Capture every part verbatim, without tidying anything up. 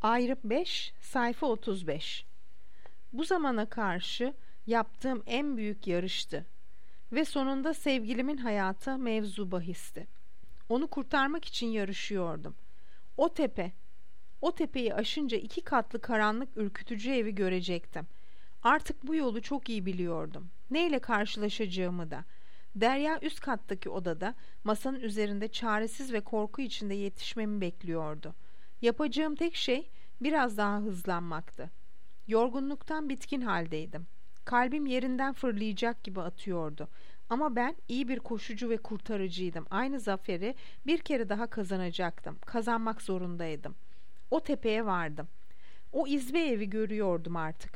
Ayrım beş, sayfa otuz beş. Bu zamana karşı yaptığım en büyük yarıştı ve sonunda sevgilimin hayatı mevzu bahisti. Onu kurtarmak için yarışıyordum. O tepe, o tepeyi aşınca iki katlı karanlık ürkütücü evi görecektim. Artık bu yolu çok iyi biliyordum. Neyle karşılaşacağımı da. Derya üst kattaki odada masanın üzerinde çaresiz ve korku içinde yetişmemi bekliyordu. Yapacağım tek şey biraz daha hızlanmaktı. Yorgunluktan bitkin haldeydim. Kalbim yerinden fırlayacak gibi atıyordu. Ama ben iyi bir koşucu ve kurtarıcıydım. Aynı zaferi bir kere daha kazanacaktım. Kazanmak zorundaydım. O tepeye vardım. O izbe evi görüyordum artık.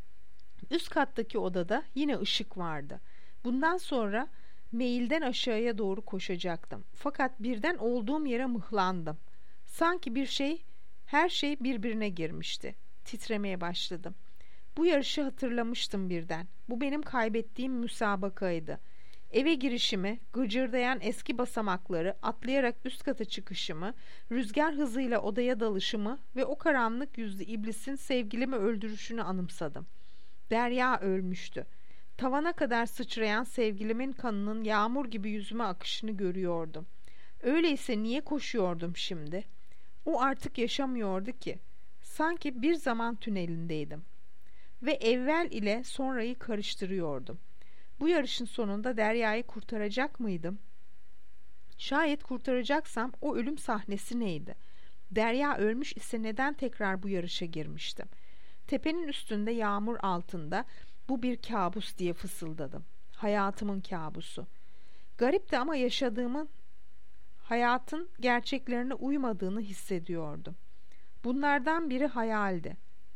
Üst kattaki odada yine ışık vardı. Bundan sonra meyilden aşağıya doğru koşacaktım. Fakat birden olduğum yere mıhlandım. Sanki bir şey, her şey birbirine girmişti. Titremeye başladım. Bu yarışı hatırlamıştım birden. Bu benim kaybettiğim müsabakaydı. Eve girişimi, gıcırdayan eski basamakları, atlayarak üst kata çıkışımı, rüzgar hızıyla odaya dalışımı ve o karanlık yüzlü iblisin sevgilimi öldürüşünü anımsadım. Derya ölmüştü. Tavana kadar sıçrayan sevgilimin kanının yağmur gibi yüzüme akışını görüyordum. Öyleyse niye koşuyordum şimdi? O artık yaşamıyordu ki. Sanki bir zaman tünelindeydim. Ve evvel ile sonrayı karıştırıyordum. Bu yarışın sonunda Derya'yı kurtaracak mıydım? Şayet kurtaracaksam o ölüm sahnesi neydi? Derya ölmüş ise neden tekrar bu yarışa girmiştim? Tepenin üstünde yağmur altında bu bir kabus diye fısıldadım. Hayatımın kabusu. Garipti ama yaşadığımın hayatın gerçeklerine uymadığını hissediyordum. Bunlardan biri hayaldi.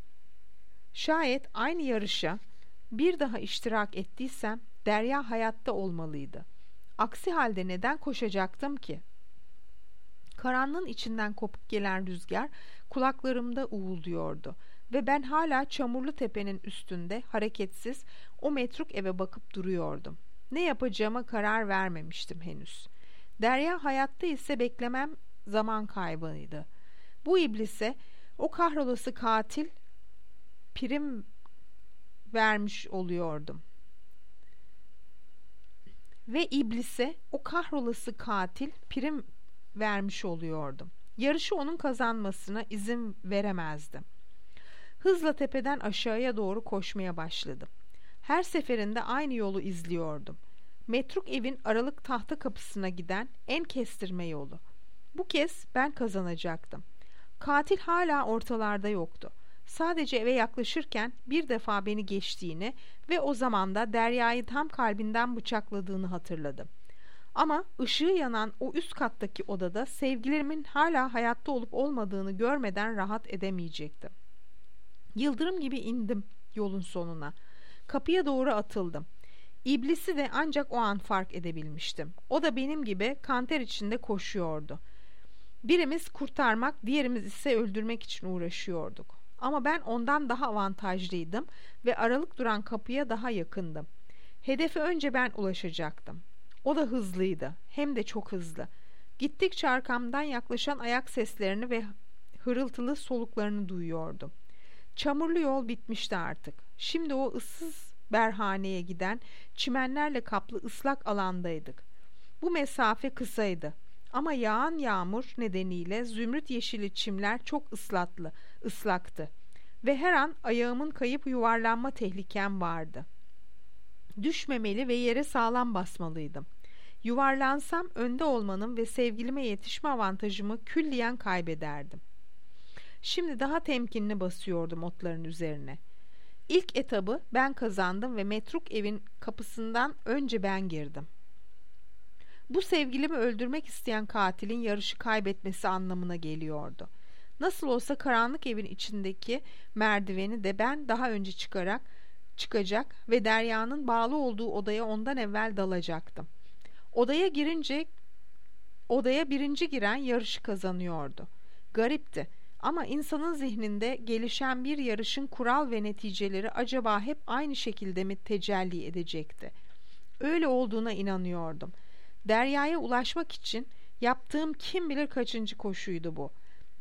Şayet aynı yarışa bir daha iştirak ettiysem Derya hayatta olmalıydı. Aksi halde neden koşacaktım ki? Karanlığın içinden kopuk gelen rüzgar kulaklarımda uğulduyordu ve ben hala çamurlu tepenin üstünde hareketsiz o metruk eve bakıp duruyordum. Ne yapacağıma karar vermemiştim henüz. Derya hayatta ise beklemem zaman kaybıydı. Bu iblise, o kahrolası katil prim vermiş oluyordum. Ve iblise, o kahrolası katil prim vermiş oluyordum. Yarışı onun kazanmasına izin veremezdim. Hızla tepeden aşağıya doğru koşmaya başladım. Her seferinde aynı yolu izliyordum. Metruk evin aralık tahta kapısına giden en kestirme yolu. Bu kez ben kazanacaktım. Katil hala ortalarda yoktu. Sadece eve yaklaşırken bir defa beni geçtiğini ve o zaman da Derya'yı tam kalbinden bıçakladığını hatırladım. Ama ışığı yanan o üst kattaki odada sevgilerimin hala hayatta olup olmadığını görmeden rahat edemeyecektim. Yıldırım gibi indim yolun sonuna. Kapıya doğru atıldım. İblisi de ancak o an fark edebilmiştim. O da benim gibi kanter içinde koşuyordu. Birimiz kurtarmak, diğerimiz ise öldürmek için uğraşıyorduk. Ama ben ondan daha avantajlıydım ve aralık duran kapıya daha yakındım. Hedefe önce ben ulaşacaktım. O da hızlıydı, hem de çok hızlı. Gittikçe arkamdan yaklaşan ayak seslerini ve hırıltılı soluklarını duyuyordum. Çamurlu yol bitmişti artık. Şimdi o ıssız berhaneye giden çimenlerle kaplı ıslak alandaydık. Bu mesafe kısaydı. Ama yağan yağmur nedeniyle zümrüt yeşili çimler çok ıslatlı, ıslaktı. Ve her an ayağımın kayıp yuvarlanma tehlikem vardı. Düşmemeli ve yere sağlam basmalıydım. Yuvarlansam önde olmanın ve sevgilime yetişme avantajımı külliyen kaybederdim. Şimdi daha temkinli basıyordum otların üzerine. İlk etabı ben kazandım ve metruk evin kapısından önce ben girdim. Bu sevgilimi öldürmek isteyen katilin yarışı kaybetmesi anlamına geliyordu. Nasıl olsa karanlık evin içindeki merdiveni de ben daha önce çıkarak çıkacak ve Derya'nın bağlı olduğu odaya ondan evvel dalacaktım. Odaya girince odaya birinci giren yarışı kazanıyordu. Garipti ama insanın zihninde gelişen bir yarışın kural ve neticeleri acaba hep aynı şekilde mi tecelli edecekti? Öyle olduğuna inanıyordum. Derya'ya ulaşmak için yaptığım kim bilir kaçıncı koşuydu bu.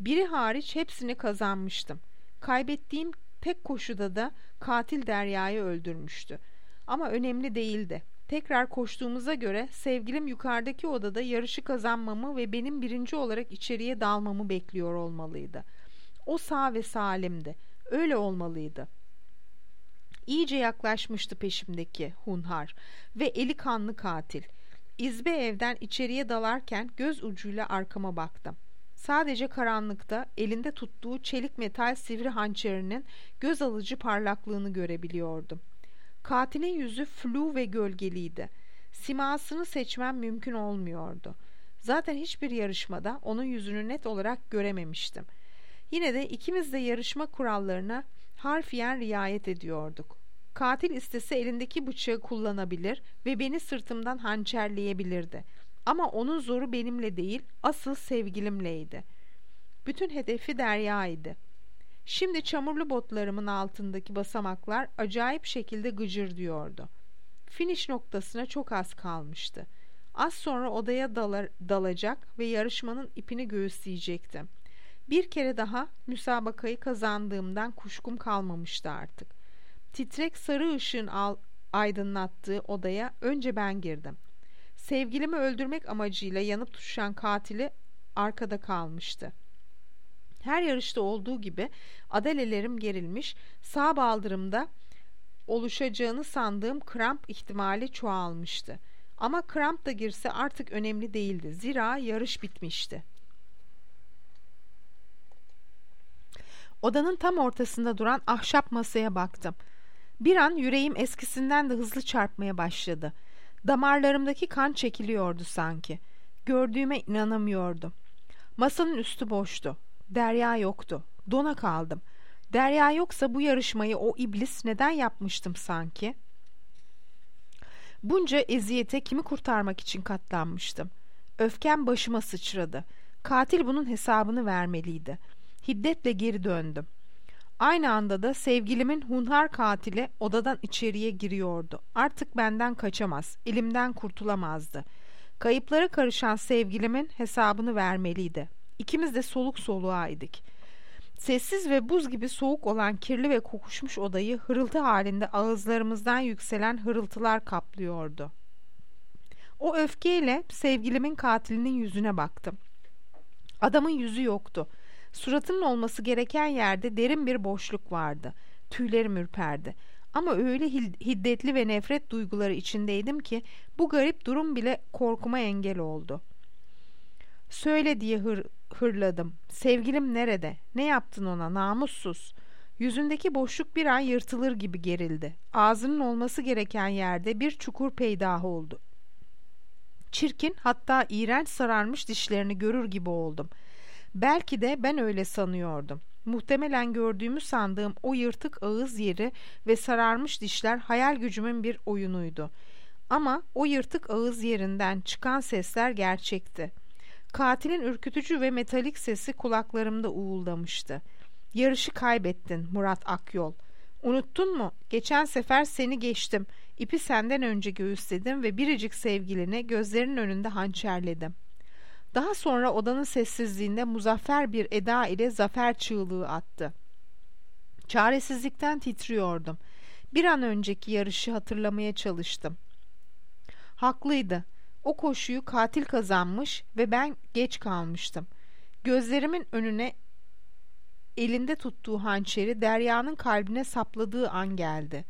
Biri hariç hepsini kazanmıştım. Kaybettiğim tek koşuda da katil Derya'yı öldürmüştü. Ama önemli değildi. Tekrar koştuğumuza göre sevgilim yukarıdaki odada yarışı kazanmamı ve benim birinci olarak içeriye dalmamı bekliyor olmalıydı. O sağ ve salimdi. Öyle olmalıydı. İyice yaklaşmıştı peşimdeki hunhar ve eli kanlı katil. İzbe evden içeriye dalarken göz ucuyla arkama baktım. Sadece karanlıkta elinde tuttuğu çelik metal sivri hançerinin göz alıcı parlaklığını görebiliyordum. Katilin yüzü flu ve gölgeliydi. Simasını seçmem mümkün olmuyordu. Zaten hiçbir yarışmada onun yüzünü net olarak görememiştim. Yine de ikimiz de yarışma kurallarına harfiyen riayet ediyorduk. Katil istese elindeki bıçağı kullanabilir ve beni sırtımdan hançerleyebilirdi. Ama onun zoru benimle değil, asıl sevgilimleydi. Bütün hedefi Derya'ydı. Şimdi çamurlu botlarımın altındaki basamaklar acayip şekilde gıcır diyordu. Finish noktasına çok az kalmıştı. Az sonra odaya dalar, dalacak ve yarışmanın ipini göğüsleyecektim. Bir kere daha müsabakayı kazandığımdan kuşkum kalmamıştı artık. Titrek sarı ışığın al, aydınlattığı odaya önce ben girdim. Sevgilimi öldürmek amacıyla yanıp tutuşan katili arkada kalmıştı. Her yarışta olduğu gibi adalelerim gerilmiş, sağ baldırımda oluşacağını sandığım kramp ihtimali çoğalmıştı. Ama kramp da girse artık önemli değildi. Zira yarış bitmişti. Odanın tam ortasında duran ahşap masaya baktım. Bir an yüreğim eskisinden de hızlı çarpmaya başladı. Damarlarımdaki kan çekiliyordu sanki. Gördüğüme inanamıyordum. Masanın üstü boştu. Derya yoktu. Dona kaldım. Derya yoksa bu yarışmayı o iblis neden yapmıştım sanki? Bunca eziyete kimi kurtarmak için katlanmıştım. Öfkem başıma sıçradı. Katil bunun hesabını vermeliydi. Hiddetle geri döndüm. Aynı anda da sevgilimin hunhar katili odadan içeriye giriyordu. Artık benden kaçamaz, elimden kurtulamazdı. Kayıplara karışan sevgilimin hesabını vermeliydi. İkimiz de soluk soluğaydık. Sessiz ve buz gibi soğuk olan kirli ve kokuşmuş odayı hırıltı halinde ağızlarımızdan yükselen hırıltılar kaplıyordu. O öfkeyle sevgilimin katilinin yüzüne baktım. Adamın yüzü yoktu. Suratının olması gereken yerde derin bir boşluk vardı. Tüylerim ürperdi. Ama öyle hiddetli ve nefret duyguları içindeydim ki bu garip durum bile korkuma engel oldu. "Söyle" diye hır, hırladım. "Sevgilim nerede? Ne yaptın ona, namussuz?" Yüzündeki boşluk bir an yırtılır gibi gerildi. Ağzının olması gereken yerde bir çukur peydah oldu. Çirkin, hatta iğrenç sararmış dişlerini görür gibi oldum. Belki de ben öyle sanıyordum. Muhtemelen gördüğümü sandığım o yırtık ağız yeri ve sararmış dişler hayal gücümün bir oyunuydu. Ama o yırtık ağız yerinden çıkan sesler gerçekti. Katilin ürkütücü ve metalik sesi kulaklarımda uğuldamıştı. "Yarışı kaybettin Murat Akyol. Unuttun mu? Geçen sefer seni geçtim. İpi senden önce göğüsledim ve biricik sevgilini gözlerinin önünde hançerledim." Daha sonra odanın sessizliğinde muzaffer bir eda ile zafer çığlığı attı. Çaresizlikten titriyordum. Bir an önceki yarışı hatırlamaya çalıştım. Haklıydı. O koşuyu katil kazanmış ve ben geç kalmıştım. Gözlerimin önüne elinde tuttuğu hançeri Derya'nın kalbine sapladığı an geldi.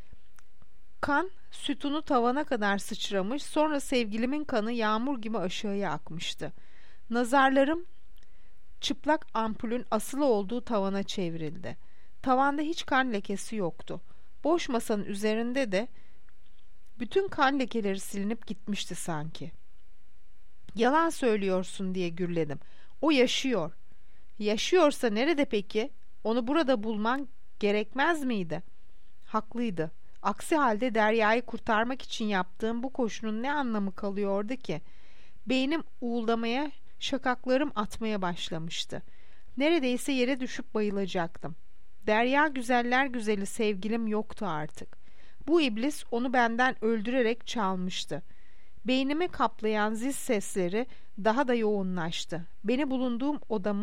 Kan sütunu tavana kadar sıçramış, sonra sevgilimin kanı yağmur gibi aşağıya akmıştı. Nazarlarım çıplak ampulün asılı olduğu tavana çevrildi. Tavanda hiç kan lekesi yoktu. Boş masanın üzerinde de bütün kan lekeleri silinip gitmişti sanki. "Yalan söylüyorsun" diye gürledim. "O yaşıyor." "Yaşıyorsa nerede peki? Onu burada bulman gerekmez miydi?" Haklıydı. Aksi halde Derya'yı kurtarmak için yaptığım bu koşunun ne anlamı kalıyordu ki? Beynim uğuldamaya, şakaklarım atmaya başlamıştı. Neredeyse yere düşüp bayılacaktım. Derya güzeller güzeli sevgilim yoktu artık. Bu iblis onu benden öldürerek çalmıştı. Beynimi kaplayan zil sesleri daha da yoğunlaştı. Beni bulunduğum odamın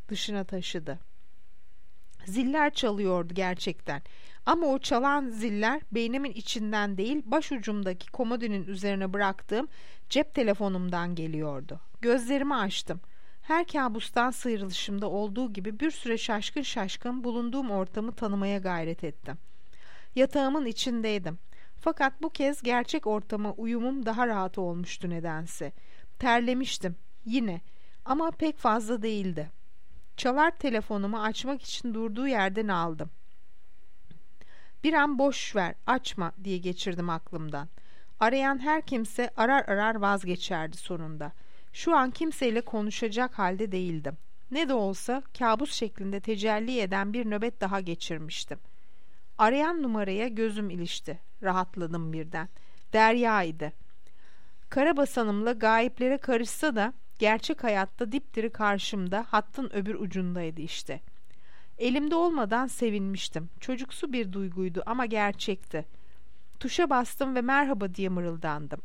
dışına taşıdı. Ziller çalıyordu gerçekten. Ama o çalan ziller beynimin içinden değil, başucumdaki komodinin üzerine bıraktığım cep telefonumdan geliyordu. Gözlerimi açtım. Her kabustan sıyrılışımda olduğu gibi bir süre şaşkın şaşkın bulunduğum ortamı tanımaya gayret ettim. Yatağımın içindeydim. Fakat bu kez gerçek ortama uyumum daha rahat olmuştu nedense. Terlemiştim yine ama pek fazla değildi. Çalar telefonumu açmak için durduğu yerden aldım. Bir an boş ver, açma diye geçirdim aklımdan. Arayan her kimse arar arar vazgeçerdi sonunda. Şu an kimseyle konuşacak halde değildim. Ne de olsa kabus şeklinde tecelli eden bir nöbet daha geçirmiştim. Arayan numaraya gözüm ilişti. Rahatladım birden. Derya'ydı. Karabasanımla gayiplere karışsa da gerçek hayatta dipdiri karşımda, hattın öbür ucundaydı işte. Elimde olmadan sevinmiştim. Çocuksu bir duyguydu ama gerçekti. Tuşa bastım ve merhaba diye mırıldandım.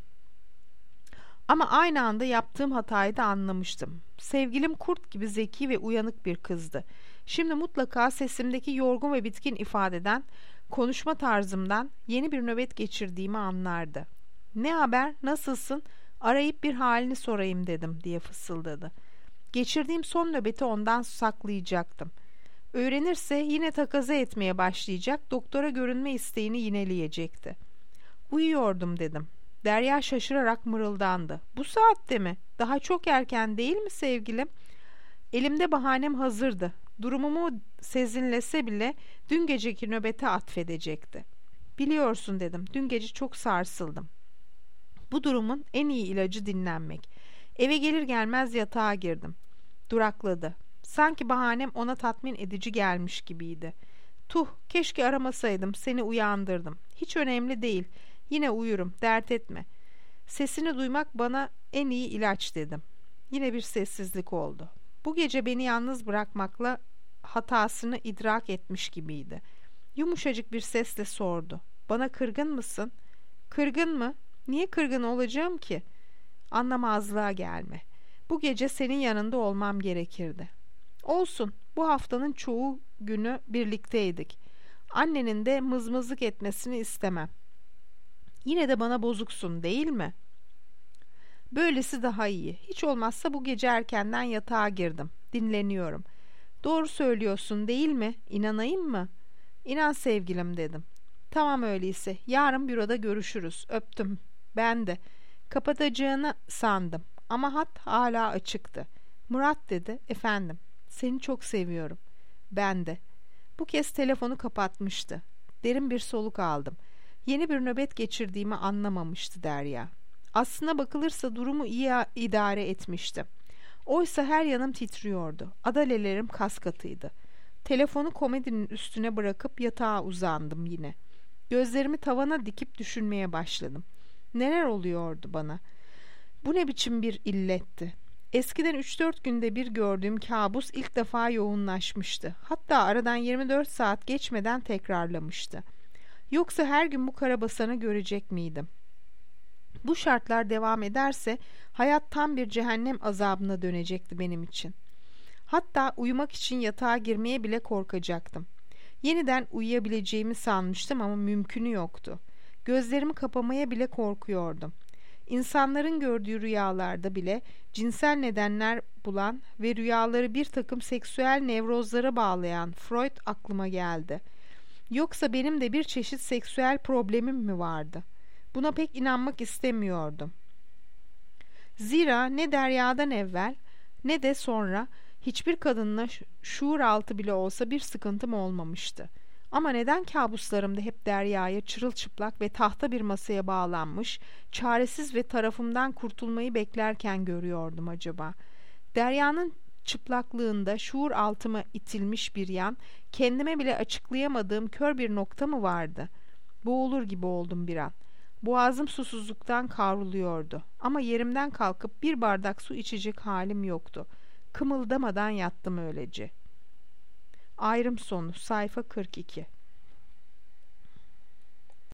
Ama aynı anda yaptığım hatayı da anlamıştım. Sevgilim kurt gibi zeki ve uyanık bir kızdı. Şimdi mutlaka sesimdeki yorgun ve bitkin ifadeden, konuşma tarzımdan yeni bir nöbet geçirdiğimi anlardı. "Ne haber, nasılsın? Arayıp bir halini sorayım dedim," diye fısıldadı. Geçirdiğim son nöbeti ondan saklayacaktım. Öğrenirse yine takaza etmeye başlayacak, doktora görünme isteğini yineleyecekti. "Uyuyordum," dedim. Derya şaşırarak mırıldandı. "Bu saatte mi? Daha çok erken değil mi sevgilim?" Elimde bahanem hazırdı. Durumumu sezinlese bile dün geceki nöbete atfedecekti. "Biliyorsun," dedim. "Dün gece çok sarsıldım. Bu durumun en iyi ilacı dinlenmek. Eve gelir gelmez yatağa girdim." Durakladı. Sanki bahanem ona tatmin edici gelmiş gibiydi. "Tuh, keşke aramasaydım, seni uyandırdım. Hiç önemli değil. Yine uyurum, dert etme. Sesini duymak bana en iyi ilaç," dedim. Yine bir sessizlik oldu. Bu gece beni yalnız bırakmakla hatasını idrak etmiş gibiydi. Yumuşacık bir sesle sordu. "Bana kırgın mısın?" "Kırgın mı? Niye kırgın olacağım ki?" "Anlamazlığa gelme. Bu gece senin yanında olmam gerekirdi." "Olsun, bu haftanın çoğu günü birlikteydik. Annenin de mızmızlık etmesini istemem. Yine de bana bozuksun, değil mi?" "Böylesi daha iyi. Hiç olmazsa bu gece erkenden yatağa girdim. Dinleniyorum." "Doğru söylüyorsun, değil mi? İnanayım mı?" "İnan sevgilim," dedim. "Tamam öyleyse. Yarın büroda görüşürüz." Öptüm. Ben de. Kapatacağını sandım ama hat hala açıktı. "Murat," dedi. "Efendim." "Seni çok seviyorum." "Ben de." Bu kez telefonu kapatmıştı. Derin bir soluk aldım. Yeni bir nöbet geçirdiğimi anlamamıştı Derya. Aslına bakılırsa durumu iyi idare etmişti. Oysa her yanım titriyordu. Adalelerim kaskatıydı. Telefonu komodinin üstüne bırakıp yatağa uzandım yine. Gözlerimi tavana dikip düşünmeye başladım. Neler oluyordu bana? Bu ne biçim bir illetti? Eskiden üç dört günde bir gördüğüm kabus ilk defa yoğunlaşmıştı. Hatta aradan yirmi dört saat geçmeden tekrarlamıştı. Yoksa her gün bu karabasanı görecek miydim? Bu şartlar devam ederse hayat tam bir cehennem azabına dönecekti benim için. Hatta uyumak için yatağa girmeye bile korkacaktım. Yeniden uyuyabileceğimi sanmıştım ama mümkünü yoktu. Gözlerimi kapamaya bile korkuyordum. İnsanların gördüğü rüyalarda bile cinsel nedenler bulan ve rüyaları bir takım seksüel nevrozlara bağlayan Freud aklıma geldi. Yoksa benim de bir çeşit seksüel problemim mi vardı? Buna pek inanmak istemiyordum. Zira ne Derya'dan evvel ne de sonra hiçbir kadınla şuur altı bile olsa bir sıkıntım olmamıştı. Ama neden kabuslarımda hep Derya'ya çırılçıplak ve tahta bir masaya bağlanmış, çaresiz ve tarafımdan kurtulmayı beklerken görüyordum acaba? Derya'nın çıplaklığında şuur altıma itilmiş bir yan, kendime bile açıklayamadığım kör bir nokta mı vardı? Boğulur gibi oldum bir an. Boğazım susuzluktan kavruluyordu. Ama yerimden kalkıp bir bardak su içecek halim yoktu. Kımıldamadan yattım öylece. Ayrım sonu sayfa kırk iki.